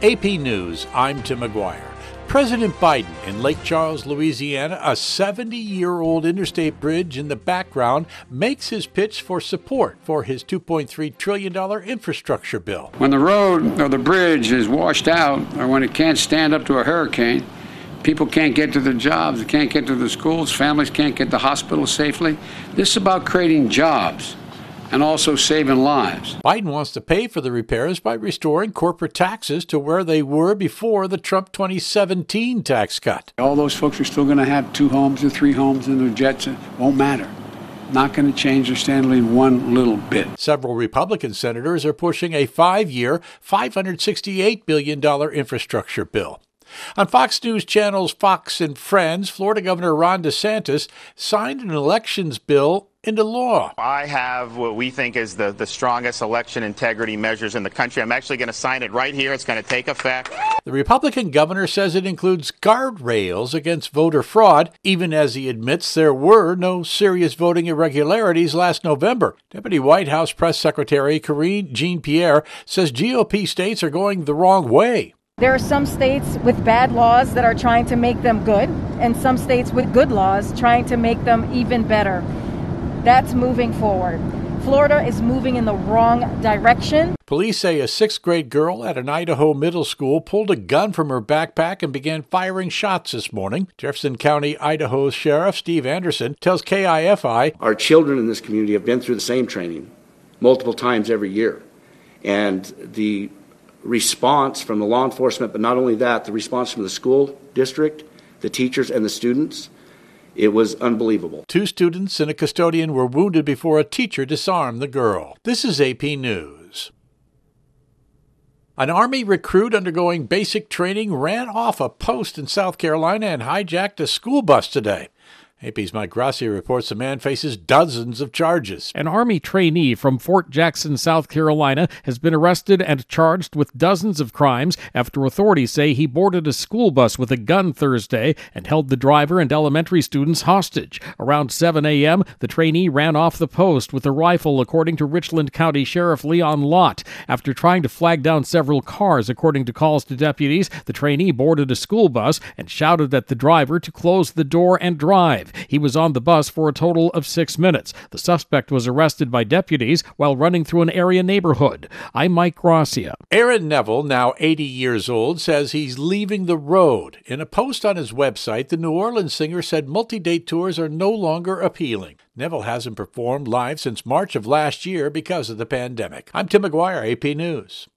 AP News, I'm Tim McGuire. President Biden in Lake Charles, Louisiana, a 70-year-old interstate bridge in the background, makes his pitch for support for his $2.3 trillion infrastructure bill. When the road or the bridge is washed out, or when it can't stand up to a hurricane, people can't get to their jobs, they can't get to their schools, families can't get to hospitals safely. This is about creating jobs and also saving lives. Biden wants to pay for the repairs by restoring corporate taxes to where they were before the Trump 2017 tax cut. All those folks are still going to have 2 homes or 3 homes in their jets. It won't matter. Not going to change their standard in one little bit. Several Republican senators are pushing a 5-year, $568 billion infrastructure bill. On Fox News Channel's Fox and Friends, Florida Governor Ron DeSantis signed an elections bill into law. I have what we think is the strongest election integrity measures in the country. I'm actually going to sign it right here. It's going to take effect. The Republican governor says it includes guardrails against voter fraud, even as he admits there were no serious voting irregularities last November. Deputy White House Press Secretary Karine Jean-Pierre says GOP states are going the wrong way. There are some states with bad laws that are trying to make them good, and some states with good laws trying to make them even better. That's moving forward. Florida is moving in the wrong direction. Police say a 6th-grade girl at an Idaho middle school pulled a gun from her backpack and began firing shots this morning. Jefferson County, Idaho Sheriff Steve Anderson tells KIFI, our children in this community have been through the same training multiple times every year. And the response from the law enforcement, but not only that, the response from the school district, the teachers, and the students, it was unbelievable. 2 students and a custodian were wounded before a teacher disarmed the girl. This is AP News. An Army recruit undergoing basic training ran off a post in South Carolina and hijacked a school bus today. AP's Mike Grassi reports the man faces dozens of charges. An Army trainee from Fort Jackson, South Carolina, has been arrested and charged with dozens of crimes after authorities say he boarded a school bus with a gun Thursday and held the driver and elementary students hostage. Around 7 a.m., the trainee ran off the post with a rifle, according to Richland County Sheriff Leon Lott. After trying to flag down several cars, according to calls to deputies, the trainee boarded a school bus and shouted at the driver to close the door and drive. He was on the bus for a total of 6 minutes. The suspect was arrested by deputies while running through an area neighborhood. I'm Mike Gracia. Aaron Neville, now 80 years old, says he's leaving the road. In a post on his website, the New Orleans singer said multi-date tours are no longer appealing. Neville hasn't performed live since March of last year because of the pandemic. I'm Tim McGuire, AP News.